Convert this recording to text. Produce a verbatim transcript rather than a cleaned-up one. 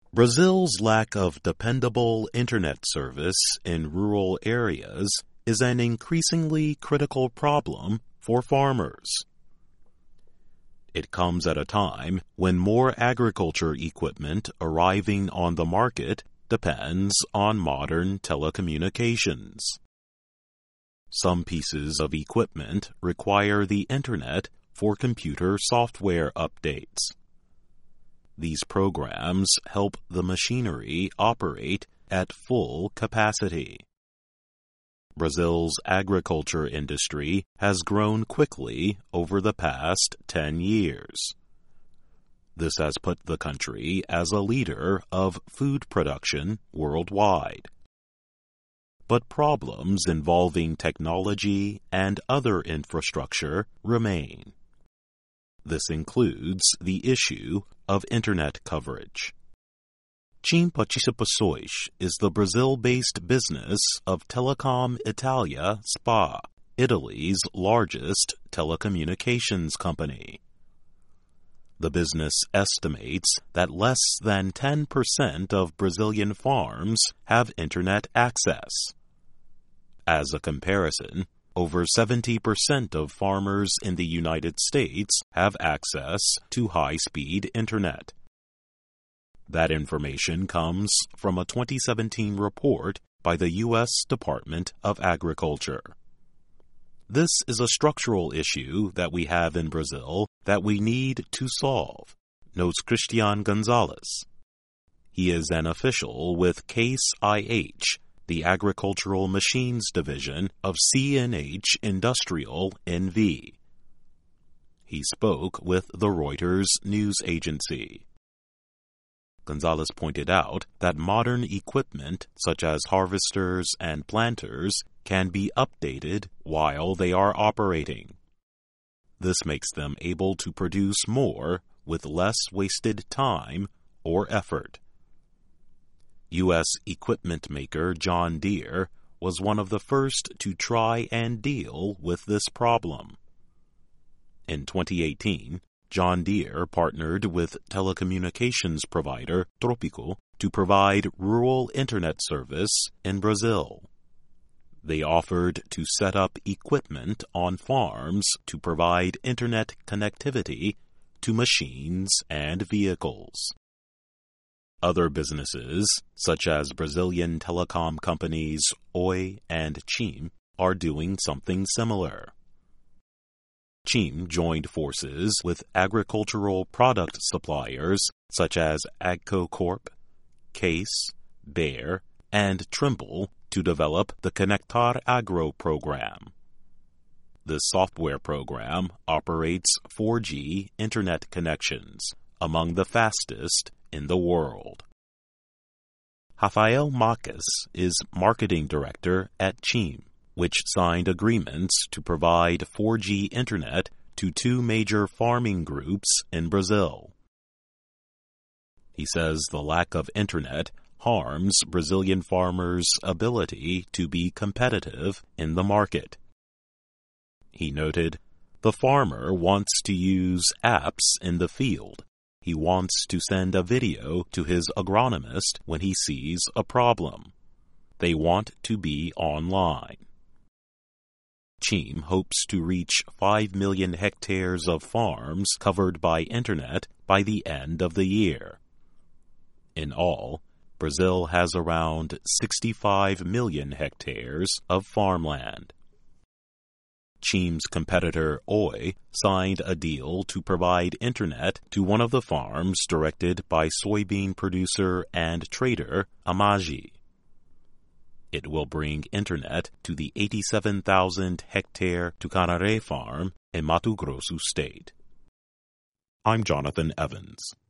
Brazil's lack of dependable internet service in rural areas is an increasingly critical problem for farmers. It comes at a time when more agriculture equipment arriving on the market depends on modern telecommunications. Some pieces of equipment require the internet for computer software updates. These programs help the machinery operate at full capacity. Brazil's agriculture industry has grown quickly over the past ten years. This has put the country as a leader of food production worldwide. But problems involving technology and other infrastructure remain. This includes the issue of internet coverage. TIM Participações is the Brazil-based business of Telecom Italia S P A, Italy's largest telecommunications company. The business estimates that less than ten percent of Brazilian farms have internet access. As a comparison, over seventy percent of farmers in the United States have access to high-speed internet. That information comes from a twenty seventeen report by the U S Department of Agriculture. This is a structural issue that we have in Brazil that we need to solve, notes Christian Gonzalez. He is an official with Case I H, the Agricultural Machines Division of C N H Industrial N V. He spoke with the Reuters news agency. Gonzalez pointed out that modern equipment, such as harvesters and planters, can be updated while they are operating. This makes them able to produce more with less wasted time or effort. U S equipment maker John Deere was one of the first to try and deal with this problem. In twenty eighteen, John Deere partnered with telecommunications provider Tropico to provide rural internet service in Brazil. They offered to set up equipment on farms to provide internet connectivity to machines and vehicles. Other businesses, such as Brazilian telecom companies Oi and TIM, are doing something similar. TIM joined forces with agricultural product suppliers such as Agco Corp, Case, Bayer, and Trimble to develop the Conectar Agro program. This software program operates four G internet connections, among the fastest in the world. Rafael Marques is marketing director at TIM, which signed agreements to provide four G internet to two major farming groups in Brazil. He says the lack of internet harms Brazilian farmers' ability to be competitive in the market. He noted, "The farmer wants to use apps in the field. He wants to send a video to his agronomist when he sees a problem. They want to be online." TIM hopes to reach five million hectares of farms covered by internet by the end of the year. In all, Brazil has around sixty-five million hectares of farmland. TIM's competitor Oi signed a deal to provide internet to one of the farms directed by soybean producer and trader Amaggi. It will bring internet to the eighty-seven thousand hectare Tucanaré farm in Mato Grosso State. I'm Jonathan Evans.